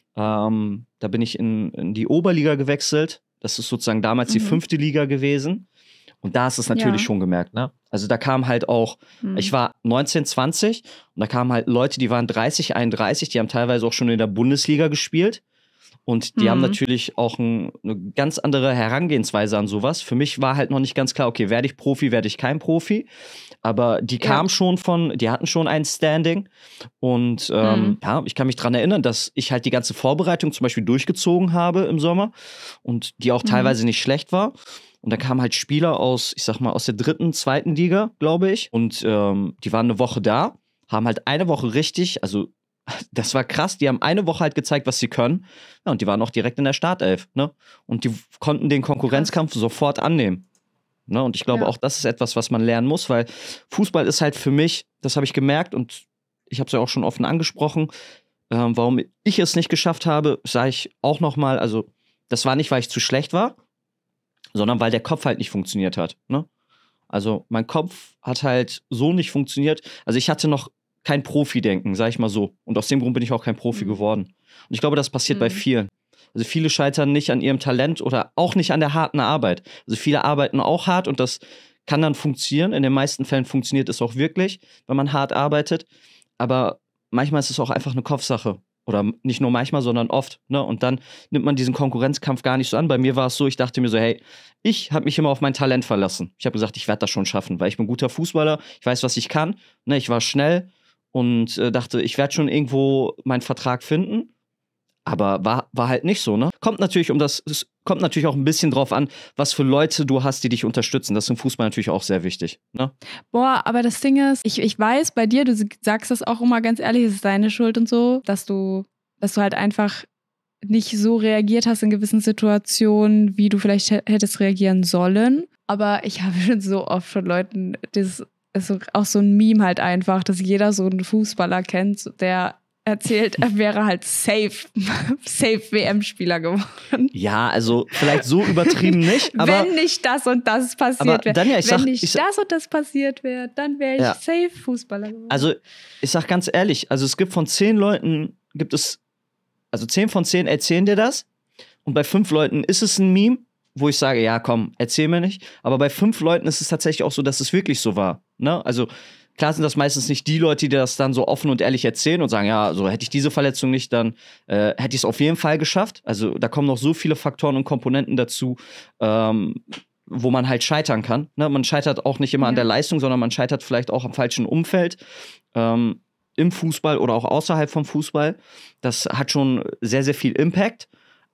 ähm, da bin ich in, in die Oberliga gewechselt. Das ist sozusagen damals die Mhm. fünfte Liga gewesen. Und da hast du es natürlich Ja. schon gemerkt, ne? Also da kam halt auch, Mhm. ich war neunzehn, zwanzig und da kamen halt Leute, die waren dreißig, einunddreißig, die haben teilweise auch schon in der Bundesliga gespielt. Und die haben Mhm. natürlich auch ein, eine ganz andere Herangehensweise an sowas. Für mich war halt noch nicht ganz klar, okay, werde ich Profi, werde ich kein Profi. Aber die Ja. kamen schon von, die hatten schon ein Standing. Und ähm, Mhm. ja, ich kann mich daran erinnern, dass ich halt die ganze Vorbereitung zum Beispiel durchgezogen habe im Sommer und die auch Mhm. teilweise nicht schlecht war. Und da kamen halt Spieler aus, ich sag mal, aus der dritten, zweiten Liga, glaube ich. Und ähm, die waren eine Woche da, haben halt eine Woche richtig, also das war krass, die haben eine Woche halt gezeigt, was sie können. Ja, und die waren auch direkt in der Startelf, ne? Und die konnten den Konkurrenzkampf sofort annehmen. Ne? Und ich glaube, Ja. auch das ist etwas, was man lernen muss, weil Fußball ist halt für mich, das habe ich gemerkt und ich habe es ja auch schon offen angesprochen, ähm, warum ich es nicht geschafft habe, sage ich auch nochmal, also das war nicht, weil ich zu schlecht war, sondern weil der Kopf halt nicht funktioniert hat. Ne? Also mein Kopf hat halt so nicht funktioniert. Also ich hatte noch kein Profi-Denken, sag ich mal so. Und aus dem Grund bin ich auch kein Profi Mhm. geworden. Und ich glaube, das passiert bei Mhm. vielen. Also viele scheitern nicht an ihrem Talent oder auch nicht an der harten Arbeit. Also viele arbeiten auch hart und das kann dann funktionieren. In den meisten Fällen funktioniert es auch wirklich, wenn man hart arbeitet. Aber manchmal ist es auch einfach eine Kopfsache. Oder nicht nur manchmal, sondern oft. Ne? Und dann nimmt man diesen Konkurrenzkampf gar nicht so an. Bei mir war es so, ich dachte mir so, hey, ich habe mich immer auf mein Talent verlassen. Ich habe gesagt, ich werde das schon schaffen, weil ich bin ein guter Fußballer, ich weiß, was ich kann. Ne? Ich war schnell und äh, dachte, ich werde schon irgendwo meinen Vertrag finden. Aber war, war halt nicht so, ne? Kommt natürlich um das, es kommt natürlich auch ein bisschen drauf an, was für Leute du hast, die dich unterstützen. Das ist im Fußball natürlich auch sehr wichtig, ne? Boah, aber das Ding ist, ich, ich weiß bei dir, du sagst das auch immer ganz ehrlich, es ist deine Schuld und so, dass du, dass du halt einfach nicht so reagiert hast in gewissen Situationen, wie du vielleicht hättest reagieren sollen. Aber ich habe schon so oft von Leuten, das ist so, auch so ein Meme halt einfach, dass jeder so einen Fußballer kennt, der erzählt, er wäre halt safe, safe W M-Spieler geworden. Ja, also vielleicht so übertrieben nicht, aber wenn nicht das und das passiert aber wäre. Danja, ich Wenn sag- nicht ich sag- das und das passiert wäre, dann wäre ich Ja. safe Fußballer geworden. also ich sag ganz ehrlich, also es gibt von zehn Leuten, gibt es, also zehn von zehn erzählen dir das und bei fünf Leuten ist es ein Meme, wo ich sage, ja komm, erzähl mir nicht, aber bei fünf Leuten ist es tatsächlich auch so, dass es wirklich so war, ne? Also klar sind das meistens nicht die Leute, die das dann so offen und ehrlich erzählen und sagen, ja, so hätte ich diese Verletzung nicht, dann äh, hätte ich es auf jeden Fall geschafft. Also da kommen noch so viele Faktoren und Komponenten dazu, ähm, wo man halt scheitern kann. Ne? Man scheitert auch nicht immer Ja. an der Leistung, sondern man scheitert vielleicht auch am falschen Umfeld. Ähm, im Fußball oder auch außerhalb vom Fußball. Das hat schon sehr, sehr viel Impact.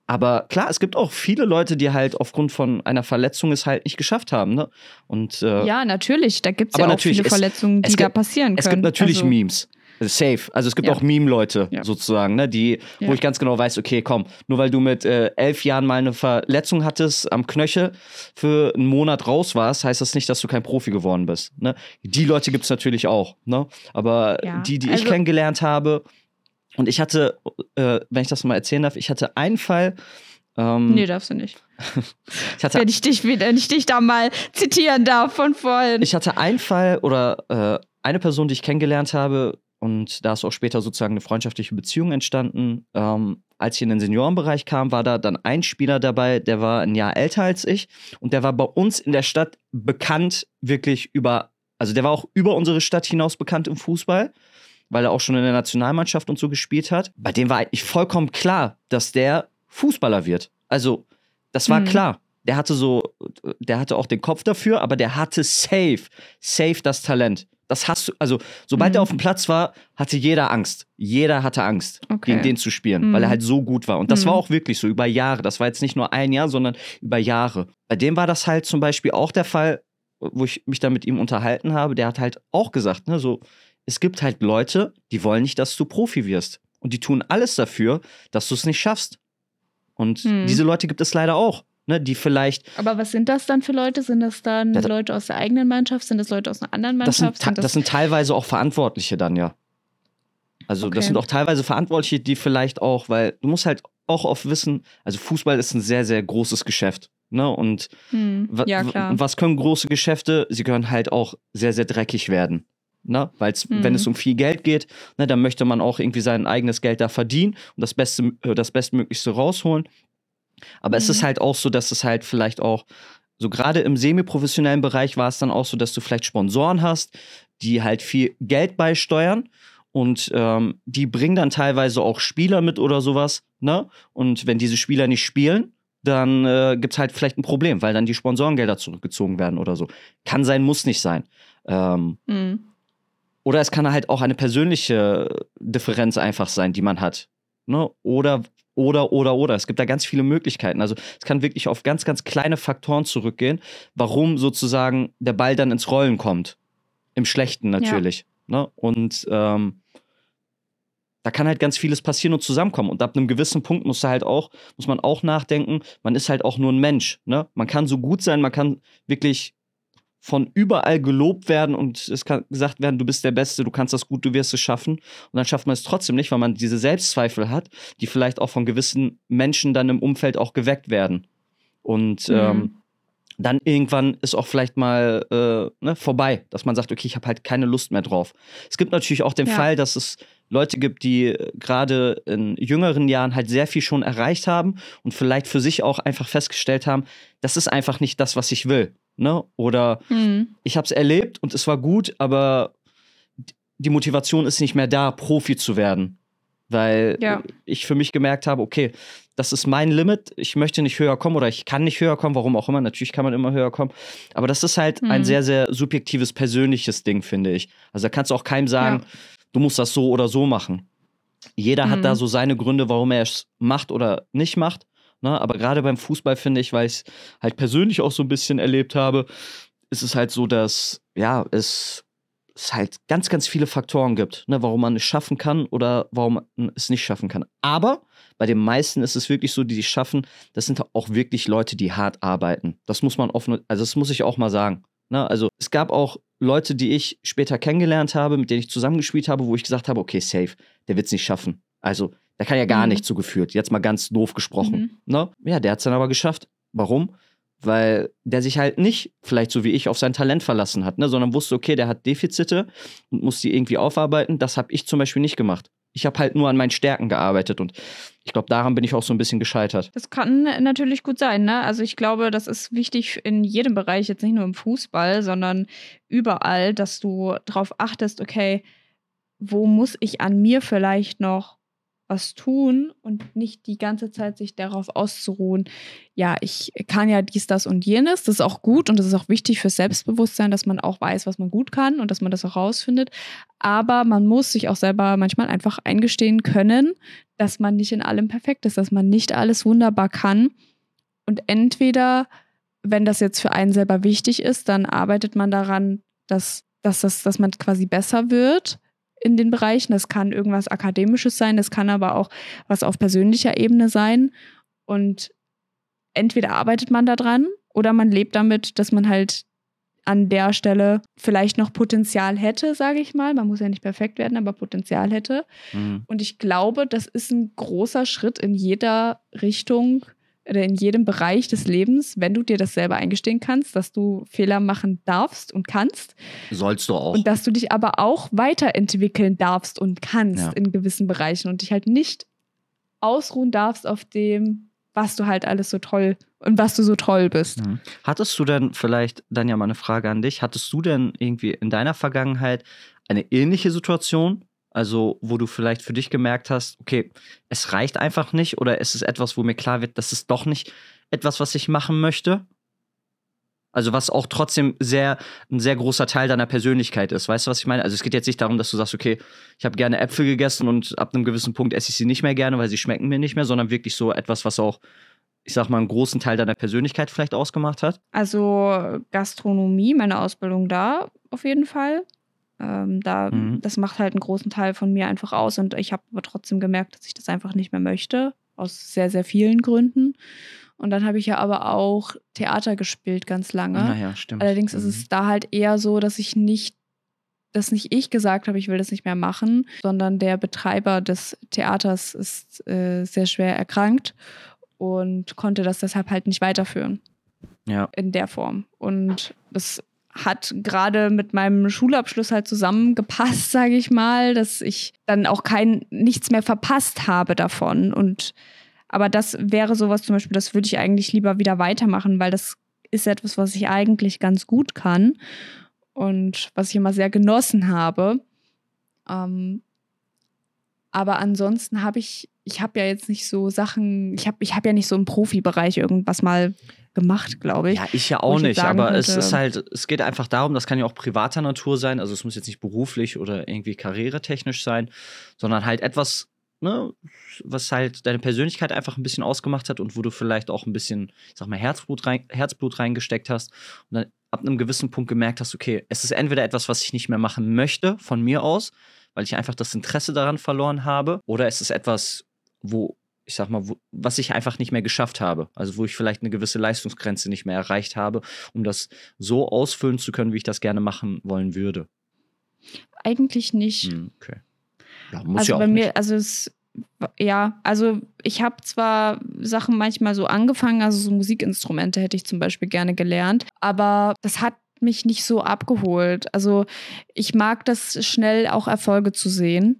Aber klar, es gibt auch viele Leute, die halt aufgrund von einer Verletzung es halt nicht geschafft haben. Ne? Und, äh, ja, natürlich. Da gibt es ja auch natürlich, viele es, Verletzungen, die es da gibt, passieren können. Es gibt natürlich also, Memes. Safe. Also es gibt ja. auch Meme-Leute ja. sozusagen, ne, die, ja. wo ich ganz genau weiß, okay, komm, nur weil du mit äh, elf Jahren mal eine Verletzung hattest am Knöchel, für einen Monat raus warst, heißt das nicht, dass du kein Profi geworden bist. Ne? Die Leute gibt es natürlich auch. Ne? Aber ja. die, die also, ich kennengelernt habe, und ich hatte, äh, wenn ich das mal erzählen darf, ich hatte einen Fall. Ähm, nee, darfst du nicht. ich hatte, wenn, ich dich, wenn ich dich da mal zitieren darf von vorhin. Ich hatte einen Fall oder äh, eine Person, die ich kennengelernt habe, und da ist auch später sozusagen eine freundschaftliche Beziehung entstanden. Ähm, als ich in den Seniorenbereich kam, war da dann ein Spieler dabei, der war ein Jahr älter als ich. Und der war bei uns in der Stadt bekannt, wirklich über, also der war auch über unsere Stadt hinaus bekannt im Fußball, weil er auch schon in der Nationalmannschaft und so gespielt hat. Bei dem war eigentlich vollkommen klar, dass der Fußballer wird. Also, das war mhm. klar. Der hatte so, der hatte auch den Kopf dafür, aber der hatte safe, safe das Talent. Das hast du, also sobald mhm. er auf dem Platz war, hatte jeder Angst. Jeder hatte Angst, okay. gegen den zu spielen, mhm. weil er halt so gut war. Und das mhm. war auch wirklich so über Jahre. Das war jetzt nicht nur ein Jahr, sondern über Jahre. Bei dem war das halt zum Beispiel auch der Fall, wo ich mich da mit ihm unterhalten habe. Der hat halt auch gesagt, ne, so, es gibt halt Leute, die wollen nicht, dass du Profi wirst. Und die tun alles dafür, dass du es nicht schaffst. Und mhm. diese Leute gibt es leider auch. Ne, die vielleicht. Aber was sind das dann für Leute? Sind das dann ja, da, Leute aus der eigenen Mannschaft? Sind das Leute aus einer anderen Mannschaft? Das sind, sind das, das sind teilweise auch Verantwortliche dann, ja. Also okay. das sind auch teilweise Verantwortliche, die vielleicht auch, weil du musst halt auch oft wissen, also Fußball ist ein sehr, sehr großes Geschäft. Ne? Und hm, ja, klar. was können große Geschäfte? Sie können halt auch sehr, sehr dreckig werden. Ne? Weil hm. wenn es um viel Geld geht, ne, dann möchte man auch irgendwie sein eigenes Geld da verdienen und das Beste, das Bestmöglichste rausholen. Aber mhm. es ist halt auch so, dass es halt vielleicht auch, so gerade im semi-professionellen Bereich war es dann auch so, dass du vielleicht Sponsoren hast, die halt viel Geld beisteuern und ähm, die bringen dann teilweise auch Spieler mit oder sowas, ne? Und wenn diese Spieler nicht spielen, dann äh, gibt es halt vielleicht ein Problem, weil dann die Sponsorengelder zurückgezogen werden oder so. Kann sein, muss nicht sein. Ähm, mhm. Oder es kann halt auch eine persönliche Differenz einfach sein, die man hat. Ne? Oder Oder, oder, oder. Es gibt da ganz viele Möglichkeiten. Also es kann wirklich auf ganz, ganz kleine Faktoren zurückgehen, warum sozusagen der Ball dann ins Rollen kommt. Im Schlechten natürlich. Ja. Ne? Und ähm, da kann halt ganz vieles passieren und zusammenkommen. Und ab einem gewissen Punkt muss, halt auch, muss man auch nachdenken, man ist halt auch nur ein Mensch. Ne? Man kann so gut sein, man kann wirklich von überall gelobt werden und es kann gesagt werden, du bist der Beste, du kannst das gut, du wirst es schaffen. Und dann schafft man es trotzdem nicht, weil man diese Selbstzweifel hat, die vielleicht auch von gewissen Menschen dann im Umfeld auch geweckt werden. Und mhm. ähm, dann irgendwann ist auch vielleicht mal äh, ne, vorbei, dass man sagt, okay, ich habe halt keine Lust mehr drauf. Es gibt natürlich auch den ja. Fall, dass es Leute gibt, die gerade in jüngeren Jahren halt sehr viel schon erreicht haben und vielleicht für sich auch einfach festgestellt haben, das ist einfach nicht das, was ich will. Ne? Oder mhm. ich habe es erlebt und es war gut, aber die Motivation ist nicht mehr da, Profi zu werden. Weil ja. ich für mich gemerkt habe, okay, das ist mein Limit, ich möchte nicht höher kommen oder ich kann nicht höher kommen, warum auch immer, natürlich kann man immer höher kommen, aber das ist halt mhm. ein sehr, sehr subjektives, persönliches Ding, finde ich. Also da kannst du auch keinem sagen, ja. du musst das so oder so machen. Jeder mhm. hat da so seine Gründe, warum er es macht oder nicht macht. Ne? Aber gerade beim Fußball, finde ich, weil ich es halt persönlich auch so ein bisschen erlebt habe, ist es halt so, dass ja, es, es halt ganz, ganz viele Faktoren gibt, ne? Warum man es schaffen kann oder warum man es nicht schaffen kann. Aber bei den meisten ist es wirklich so, die es schaffen, das sind auch wirklich Leute, die hart arbeiten. Das muss man offen, also das muss ich auch mal sagen. Ne? Also es gab auch Leute, die ich später kennengelernt habe, mit denen ich zusammengespielt habe, wo ich gesagt habe, okay, safe, der wird es nicht schaffen. Also der kann ja gar mhm. nicht so geführt. Jetzt mal ganz doof gesprochen. Mhm. Ne? Ja, der hat es dann aber geschafft. Warum? Weil der sich halt nicht, vielleicht so wie ich, auf sein Talent verlassen hat, ne? Sondern wusste, okay, der hat Defizite und muss die irgendwie aufarbeiten. Das habe ich zum Beispiel nicht gemacht. Ich habe halt nur an meinen Stärken gearbeitet und ich glaube, daran bin ich auch so ein bisschen gescheitert. Das kann natürlich gut sein, ne? Also ich glaube, das ist wichtig in jedem Bereich, jetzt nicht nur im Fußball, sondern überall, dass du darauf achtest, okay, wo muss ich an mir vielleicht noch was tun und nicht die ganze Zeit sich darauf auszuruhen, ja, ich kann ja dies, das und jenes. Das ist auch gut und das ist auch wichtig fürs Selbstbewusstsein, dass man auch weiß, was man gut kann und dass man das auch rausfindet. Aber man muss sich auch selber manchmal einfach eingestehen können, dass man nicht in allem perfekt ist, dass man nicht alles wunderbar kann. Und entweder, wenn das jetzt für einen selber wichtig ist, dann arbeitet man daran, dass, dass, das, dass man quasi besser wird in den Bereichen. Das kann irgendwas Akademisches sein, das kann aber auch was auf persönlicher Ebene sein. Und entweder arbeitet man daran oder man lebt damit, dass man halt an der Stelle vielleicht noch Potenzial hätte, sage ich mal. Man muss ja nicht perfekt werden, aber Potenzial hätte. Mhm. Und ich glaube, das ist ein großer Schritt in jeder Richtung oder in jedem Bereich des Lebens, wenn du dir das selber eingestehen kannst, dass du Fehler machen darfst und kannst. Sollst du auch. Und dass du dich aber auch weiterentwickeln darfst und kannst ja. in gewissen Bereichen und dich halt nicht ausruhen darfst auf dem, was du halt alles so toll und was du so toll bist. Mhm. Hattest du denn vielleicht, dann ja mal eine Frage an dich, hattest du denn irgendwie in deiner Vergangenheit eine ähnliche Situation? Also, wo du vielleicht für dich gemerkt hast, okay, es reicht einfach nicht oder ist es etwas, wo mir klar wird, das ist doch nicht etwas, was ich machen möchte? Also, was auch trotzdem sehr, ein sehr großer Teil deiner Persönlichkeit ist. Weißt du, was ich meine? Also, es geht jetzt nicht darum, dass du sagst, okay, ich habe gerne Äpfel gegessen und ab einem gewissen Punkt esse ich sie nicht mehr gerne, weil sie schmecken mir nicht mehr, sondern wirklich so etwas, was auch, ich sag mal, einen großen Teil deiner Persönlichkeit vielleicht ausgemacht hat? Also, Gastronomie, meine Ausbildung da auf jeden Fall. Ähm, da, mhm. Das macht halt einen großen Teil von mir einfach aus und ich habe aber trotzdem gemerkt, dass ich das einfach nicht mehr möchte, aus sehr, sehr vielen Gründen. Und dann habe ich ja aber auch Theater gespielt ganz lange. Naja, stimmt. Allerdings mhm. ist es da halt eher so, dass ich nicht, dass nicht ich gesagt habe, ich will das nicht mehr machen, sondern der Betreiber des Theaters ist äh, sehr schwer erkrankt und konnte das deshalb halt nicht weiterführen. Ja. In der Form. Und das hat gerade mit meinem Schulabschluss halt zusammengepasst, sage ich mal, dass ich dann auch kein nichts mehr verpasst habe davon. Und aber das wäre sowas zum Beispiel, das würde ich eigentlich lieber wieder weitermachen, weil das ist etwas, was ich eigentlich ganz gut kann und was ich immer sehr genossen habe. Ähm, aber ansonsten habe ich, ich habe ja jetzt nicht so Sachen, ich habe ich hab ja nicht so im Profibereich irgendwas mal gemacht, glaube ich. Ja, ich ja auch nicht, aber könnte, es ist halt, es geht einfach darum, das kann ja auch privater Natur sein, also es muss jetzt nicht beruflich oder irgendwie karrieretechnisch sein, sondern halt etwas, ne, was halt deine Persönlichkeit einfach ein bisschen ausgemacht hat und wo du vielleicht auch ein bisschen, ich sag mal, Herzblut, rein, Herzblut reingesteckt hast und dann ab einem gewissen Punkt gemerkt hast, okay, es ist entweder etwas, was ich nicht mehr machen möchte, von mir aus, weil ich einfach das Interesse daran verloren habe, oder es ist etwas, wo ich sag mal, wo, was ich einfach nicht mehr geschafft habe. Also wo ich vielleicht eine gewisse Leistungsgrenze nicht mehr erreicht habe, um das so ausfüllen zu können, wie ich das gerne machen wollen würde. Eigentlich nicht. Hm, okay. Ja, muss also ja auch bei mir, nicht. also es, ja, also ich habe zwar Sachen manchmal so angefangen, also so Musikinstrumente hätte ich zum Beispiel gerne gelernt, aber das hat mich nicht so abgeholt. Also ich mag das schnell auch Erfolge zu sehen.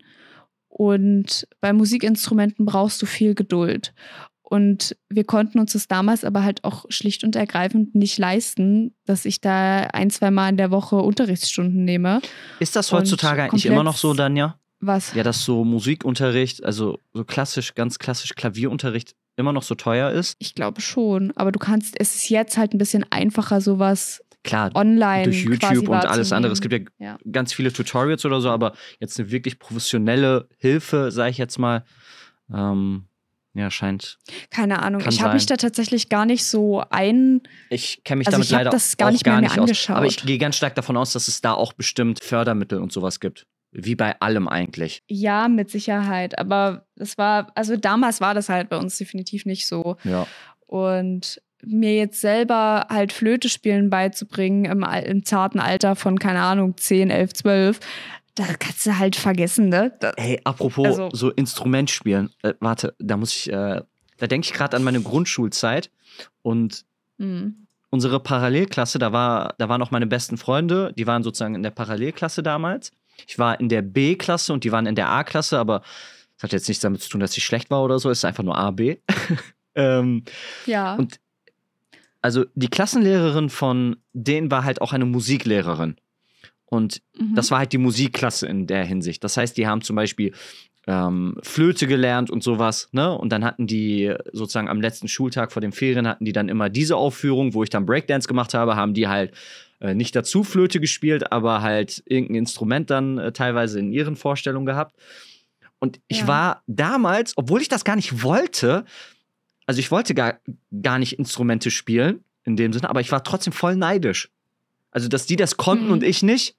Und bei Musikinstrumenten brauchst du viel Geduld. Und wir konnten uns das damals aber halt auch schlicht und ergreifend nicht leisten, dass ich da ein, zwei Mal in der Woche Unterrichtsstunden nehme. Ist das heutzutage eigentlich immer noch so, Danja? Was? Ja, dass so Musikunterricht, also so klassisch, ganz klassisch Klavierunterricht immer noch so teuer ist? Ich glaube schon. Aber du kannst, es ist jetzt halt ein bisschen einfacher, sowas Klar, online durch YouTube und alles andere. Es gibt ja, ja ganz viele Tutorials oder so, aber jetzt eine wirklich professionelle Hilfe, sage ich jetzt mal, ähm, ja, scheint. Keine Ahnung, ich habe mich da tatsächlich gar nicht so ein. Ich kenne mich also damit ich leider das gar auch nicht gar mehr nicht mir aus. angeschaut. Aber ich gehe ganz stark davon aus, dass es da auch bestimmt Fördermittel und sowas gibt. Wie bei allem eigentlich. Ja, mit Sicherheit. Aber das war, also damals war das halt bei uns definitiv nicht so. Ja. Und mir jetzt selber halt Flöte spielen beizubringen im, im zarten Alter von, keine Ahnung, zehn, elf, zwölf, da kannst du halt vergessen, ne? Da, hey, apropos also, so Instrument spielen, äh, warte, da muss ich, äh, da denke ich gerade an meine Grundschulzeit und mh. unsere Parallelklasse, da war, da waren noch meine besten Freunde, die waren sozusagen in der Parallelklasse damals. Ich war in der B-Klasse und die waren in der A-Klasse, aber das hat jetzt nichts damit zu tun, dass ich schlecht war oder so, es ist einfach nur A, B. ähm, ja. Und also die Klassenlehrerin von denen war halt auch eine Musiklehrerin. Und mhm. das war halt die Musikklasse in der Hinsicht. Das heißt, die haben zum Beispiel ähm, Flöte gelernt und sowas, ne? Und dann hatten die sozusagen am letzten Schultag vor den Ferien hatten die dann immer diese Aufführung, wo ich dann Breakdance gemacht habe, haben die halt äh, nicht dazu Flöte gespielt, aber halt irgendein Instrument dann äh, teilweise in ihren Vorstellungen gehabt. Und ich Ja. war damals, obwohl ich das gar nicht wollte, also ich wollte gar, gar nicht Instrumente spielen, in dem Sinne, aber ich war trotzdem voll neidisch. Also, dass die das konnten Mhm. und ich nicht.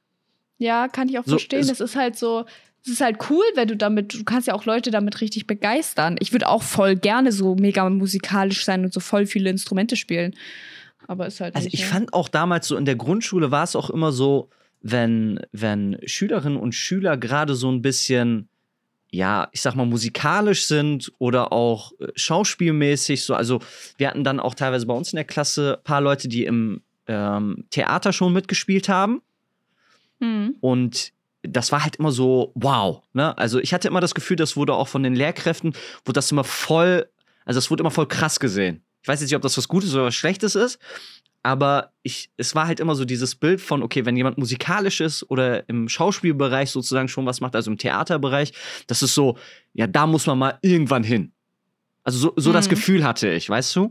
Ja, kann ich auch So, verstehen. es- Das ist halt so, es ist halt cool, wenn du damit, du kannst ja auch Leute damit richtig begeistern. Ich würde auch voll gerne so mega musikalisch sein und so voll viele Instrumente spielen. Aber ist halt Also nicht, ich ne? fand auch damals so in der Grundschule war es auch immer so, wenn, wenn Schülerinnen und Schüler gerade so ein bisschen, ja, ich sag mal, musikalisch sind oder auch äh, schauspielmäßig so. Also wir hatten dann auch teilweise bei uns in der Klasse ein paar Leute, die im ähm, Theater schon mitgespielt haben. Mhm. Und das war halt immer so, wow. Ne? Also ich hatte immer das Gefühl, das wurde auch von den Lehrkräften, wurde das immer voll, also es wurde immer voll krass gesehen. Ich weiß jetzt nicht, ob das was Gutes oder was Schlechtes ist, aber ich, es war halt immer so dieses Bild von, okay, wenn jemand musikalisch ist oder im Schauspielbereich sozusagen schon was macht, also im Theaterbereich, das ist so, ja, da muss man mal irgendwann hin. Also so, so das Mhm. Gefühl hatte ich, weißt du?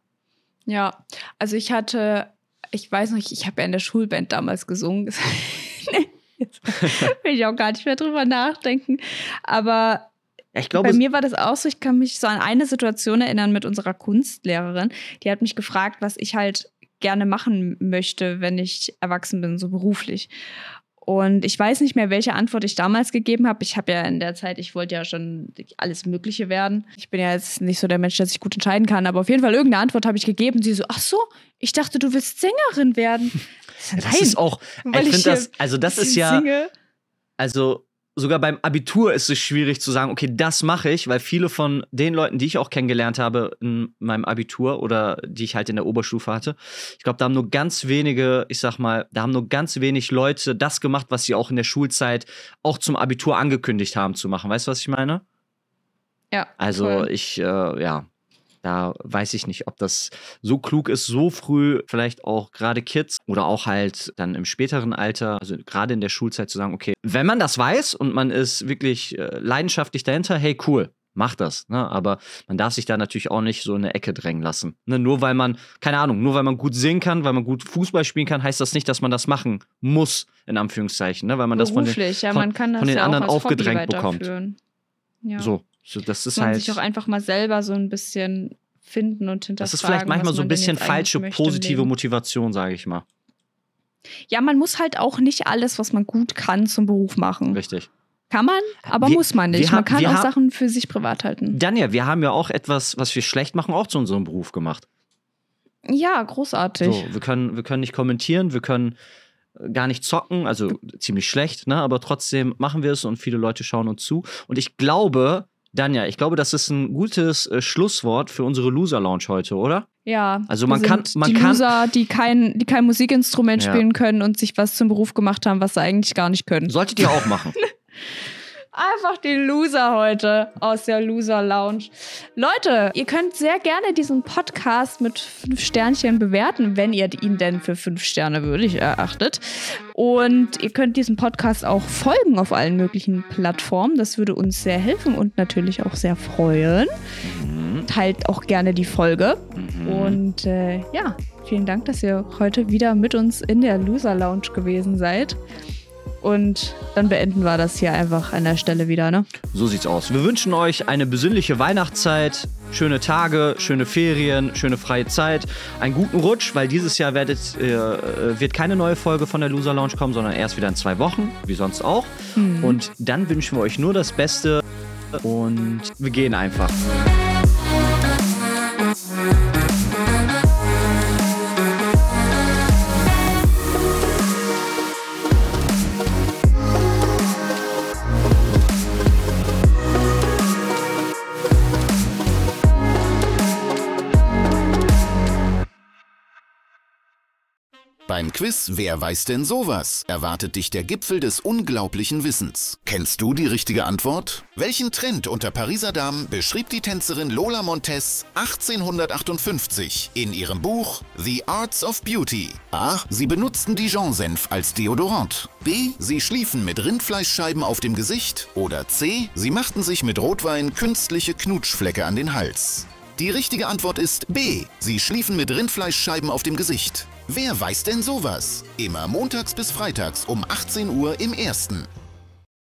Ja, also ich hatte, ich weiß noch, ich habe ja in der Schulband damals gesungen. Jetzt will ich auch gar nicht mehr drüber nachdenken. Aber Ja, ich glaube, bei es- mir war das auch so, ich kann mich so an eine Situation erinnern mit unserer Kunstlehrerin. Die hat mich gefragt, was ich halt gerne machen möchte, wenn ich erwachsen bin, so beruflich. Und ich weiß nicht mehr, welche Antwort ich damals gegeben habe. Ich habe ja in der Zeit, ich wollte ja schon alles Mögliche werden. Ich bin ja jetzt nicht so der Mensch, der sich gut entscheiden kann, aber auf jeden Fall irgendeine Antwort habe ich gegeben. Sie so, ach so, ich dachte, du willst Sängerin werden. Ich so, das nein, ist auch, weil ich ich finde das, hier also das ist bisschen ja, singe. also sogar beim Abitur ist es schwierig zu sagen, okay, das mache ich, weil viele von den Leuten, die ich auch kennengelernt habe in meinem Abitur oder die ich halt in der Oberstufe hatte, ich glaube, da haben nur ganz wenige, ich sag mal, da haben nur ganz wenig Leute das gemacht, was sie auch in der Schulzeit auch zum Abitur angekündigt haben zu machen. Weißt du, was ich meine? Ja, Also voll. ich, äh, ja, da weiß ich nicht, ob das so klug ist, so früh vielleicht auch gerade Kids oder auch halt dann im späteren Alter, also gerade in der Schulzeit zu sagen, okay, wenn man das weiß und man ist wirklich äh, leidenschaftlich dahinter, hey, cool, mach das. Ne? Aber man darf sich da natürlich auch nicht so in eine Ecke drängen lassen. Ne? Nur weil man, keine Ahnung, nur weil man gut singen kann, weil man gut Fußball spielen kann, heißt das nicht, dass man das machen muss, in Anführungszeichen. Ne? Weil man das von den, Beruflich, ja, von, man kann das von den ja anderen auch als aufgedrängt Hobby bekommt. weiterführen. Ja. So, so, das ist man halt. sich auch einfach mal selber so ein bisschen finden und hinterfragen. Das ist vielleicht manchmal was so ein man denn bisschen jetzt eigentlich falsche möchte im positive Leben. Motivation, sage ich mal. Ja, man muss halt auch nicht alles, was man gut kann, zum Beruf machen. Richtig. Kann man, aber Wir- muss man nicht. wir Man haben- kann wir auch haben- Sachen für sich privat halten. Danja, wir haben ja auch etwas, was wir schlecht machen, auch zu unserem Beruf gemacht. Ja, großartig. So, wir können, wir können nicht kommentieren, wir können äh, gar nicht zocken, also ziemlich schlecht, ne? Aber trotzdem machen wir es und viele Leute schauen uns zu. Und ich glaube, Danja, ich glaube, das ist ein gutes äh, Schlusswort für unsere Loser-Lounge heute, oder? Ja, Also wir man kann- sind man die kann- Loser, die kein, die kein Musikinstrument Ja. spielen können und sich was zum Beruf gemacht haben, was sie eigentlich gar nicht können. Solltet ihr auch machen. Einfach die Loser heute aus der Loser Lounge. Leute, ihr könnt sehr gerne diesen Podcast mit fünf Sternchen bewerten, wenn ihr ihn denn für fünf Sterne würdig erachtet. Und ihr könnt diesem Podcast auch folgen auf allen möglichen Plattformen. Das würde uns sehr helfen und natürlich auch sehr freuen. Mhm. Teilt auch gerne die Folge. Mhm. Und äh, ja, vielen Dank, dass ihr heute wieder mit uns in der Loser Lounge gewesen seid. Und dann beenden wir das hier einfach an der Stelle wieder, ne? So sieht's aus. Wir wünschen euch eine besinnliche Weihnachtszeit, schöne Tage, schöne Ferien, schöne freie Zeit, einen guten Rutsch, weil dieses Jahr werdet, äh, wird keine neue Folge von der Loser Lounge kommen, sondern erst wieder in zwei Wochen, wie sonst auch. Mhm. Und dann wünschen wir euch nur das Beste und wir gehen einfach. Beim Im Quiz Wer weiß denn sowas? Erwartet dich der Gipfel des unglaublichen Wissens. Kennst du die richtige Antwort? Welchen Trend unter Pariser Damen beschrieb die Tänzerin Lola Montez achtzehnhundertachtundfünfzig in ihrem Buch The Arts of Beauty? A. Sie benutzten Dijon-Senf als Deodorant. B. Sie schliefen mit Rindfleischscheiben auf dem Gesicht. Oder C. Sie machten sich mit Rotwein künstliche Knutschflecke an den Hals. Die richtige Antwort ist B. Sie schliefen mit Rindfleischscheiben auf dem Gesicht. Wer weiß denn sowas? Immer montags bis freitags um achtzehn Uhr im Ersten.